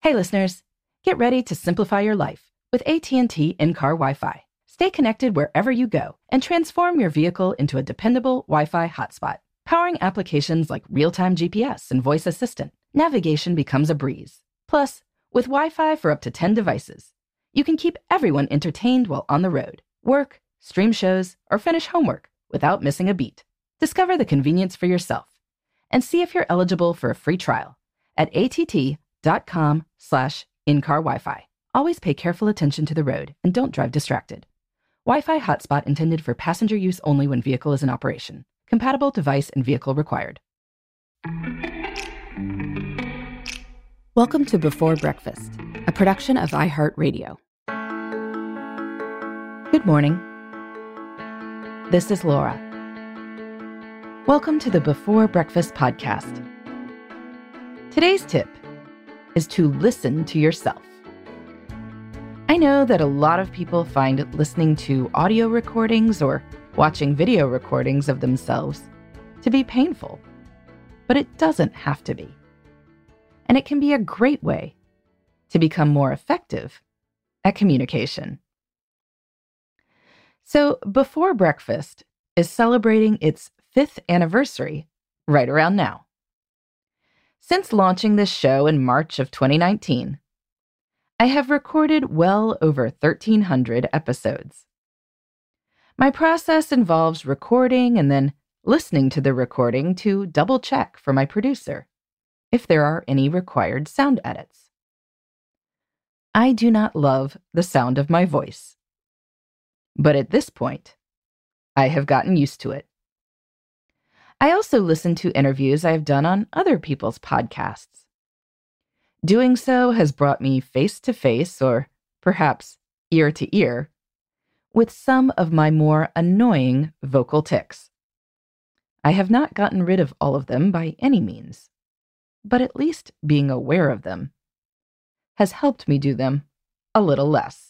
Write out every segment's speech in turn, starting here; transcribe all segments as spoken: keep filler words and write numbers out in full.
Hey listeners, get ready to simplify your life with A T and T in-car Wi-Fi. Stay connected wherever you go and transform your vehicle into a dependable Wi-Fi hotspot. Powering applications like real-time G P S and voice assistant, navigation becomes a breeze. Plus, with Wi-Fi for up to ten devices, you can keep everyone entertained while on the road, work, stream shows, or finish homework without missing a beat. Discover the convenience for yourself and see if you're eligible for a free trial at att.com slash in-car Wi-Fi. Always pay careful attention to the road and don't drive distracted. Wi-Fi hotspot intended for passenger use only when vehicle is in operation. Compatible device and vehicle required. Welcome to Before Breakfast, a production of iHeartRadio. Good morning. This is Laura. Welcome to the Before Breakfast podcast. Today's tip is to listen to yourself. I know that a lot of people find listening to audio recordings or watching video recordings of themselves to be painful, but it doesn't have to be. And it can be a great way to become more effective at communication. So, Before Breakfast is celebrating its fifth anniversary right around now. Since launching this show in March of twenty nineteen, I have recorded well over thirteen hundred episodes. My process involves recording and then listening to the recording to double-check for my producer if there are any required sound edits. I do not love the sound of my voice, but at this point, I have gotten used to it. I also listen to interviews I have done on other people's podcasts. Doing so has brought me face-to-face, or perhaps ear-to-ear, with some of my more annoying vocal tics. I have not gotten rid of all of them by any means, but at least being aware of them has helped me do them a little less.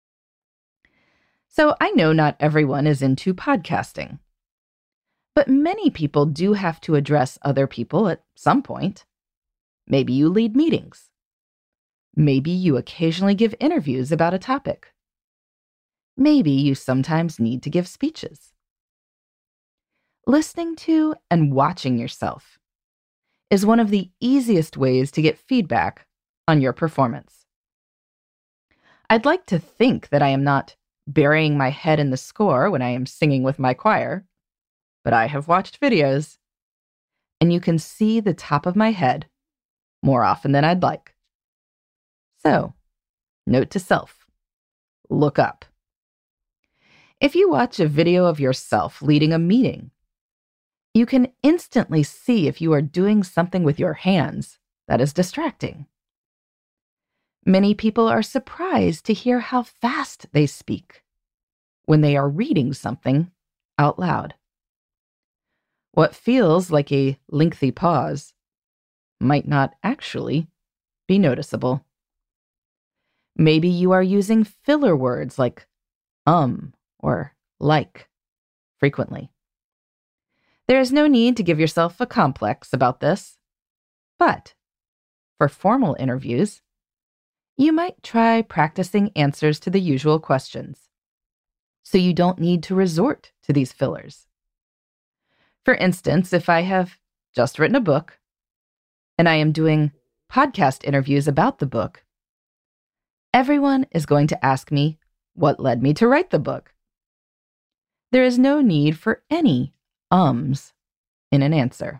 So I know not everyone is into podcasting, but many people do have to address other people at some point. Maybe you lead meetings. Maybe you occasionally give interviews about a topic. Maybe you sometimes need to give speeches. Listening to and watching yourself is one of the easiest ways to get feedback on your performance. I'd like to think that I am not burying my head in the score when I am singing with my choir, but I have watched videos, and you can see the top of my head more often than I'd like. So, note to self, look up. If you watch a video of yourself leading a meeting, you can instantly see if you are doing something with your hands that is distracting. Many people are surprised to hear how fast they speak when they are reading something out loud. What feels like a lengthy pause might not actually be noticeable. Maybe you are using filler words like um or like frequently. There is no need to give yourself a complex about this, but for formal interviews, you might try practicing answers to the usual questions, so you don't need to resort to these fillers. For instance, if I have just written a book and I am doing podcast interviews about the book, everyone is going to ask me what led me to write the book. There is no need for any ums in an answer.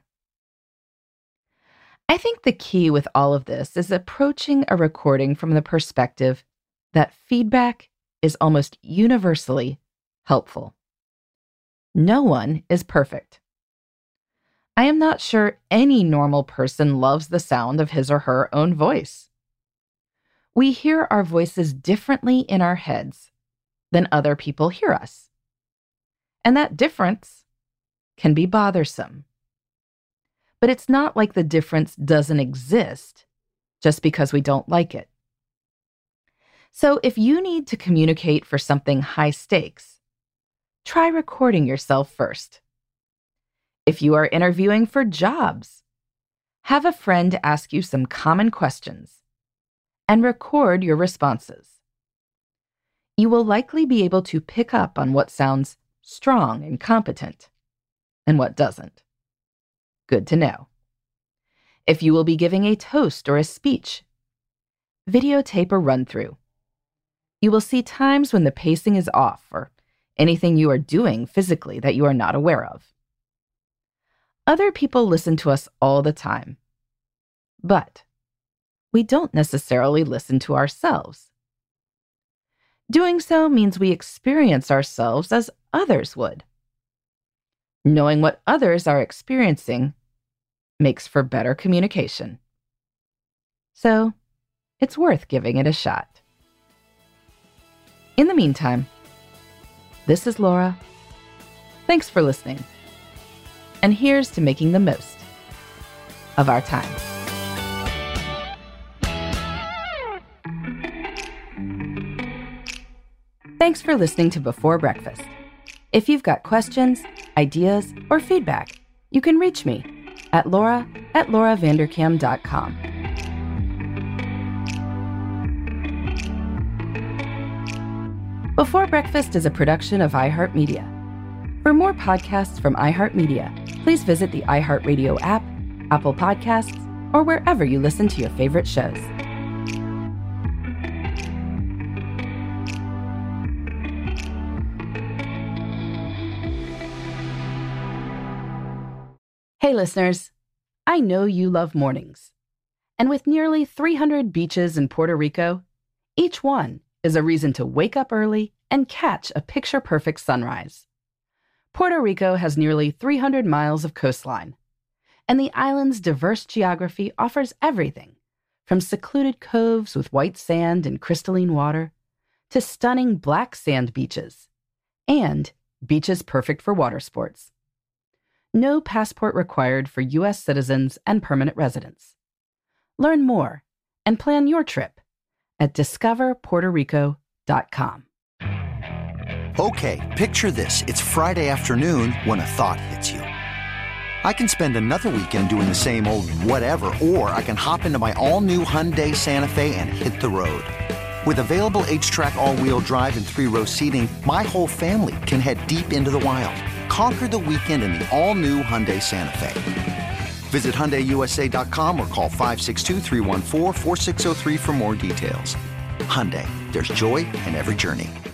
I think the key with all of this is approaching a recording from the perspective that feedback is almost universally helpful. No one is perfect. I am not sure any normal person loves the sound of his or her own voice. We hear our voices differently in our heads than other people hear us. And that difference can be bothersome. But it's not like the difference doesn't exist just because we don't like it. So if you need to communicate for something high stakes, try recording yourself first. If you are interviewing for jobs, have a friend ask you some common questions and record your responses. You will likely be able to pick up on what sounds strong and competent and what doesn't. Good to know. If you will be giving a toast or a speech, videotape a run-through. You will see times when the pacing is off or anything you are doing physically that you are not aware of. Other people listen to us all the time, but we don't necessarily listen to ourselves. Doing so means we experience ourselves as others would. Knowing what others are experiencing makes for better communication. So, it's worth giving it a shot. In the meantime, this is Laura. Thanks for listening. And here's to making the most of our time. Thanks for listening to Before Breakfast. If you've got questions, ideas, or feedback, you can reach me at laura at laura vanderkam dot com. Before Breakfast is a production of iHeartMedia. For more podcasts from iHeartMedia, please visit the iHeartRadio app, Apple Podcasts, or wherever you listen to your favorite shows. Hey listeners, I know you love mornings. And with nearly three hundred beaches in Puerto Rico, each one is a reason to wake up early and catch a picture-perfect sunrise. Puerto Rico has nearly three hundred miles of coastline, and the island's diverse geography offers everything from secluded coves with white sand and crystalline water to stunning black sand beaches and beaches perfect for water sports. No passport required for U S citizens and permanent residents. Learn more and plan your trip at discover puerto rico dot com. Okay, picture this. It's Friday afternoon when a thought hits you. I can spend another weekend doing the same old whatever, or I can hop into my all-new Hyundai Santa Fe and hit the road. With available H-Track all-wheel drive and three-row seating, my whole family can head deep into the wild. Conquer the weekend in the all-new Hyundai Santa Fe. Visit Hyundai U S A dot com or call five six two, three one four, four six zero three for more details. Hyundai, there's joy in every journey.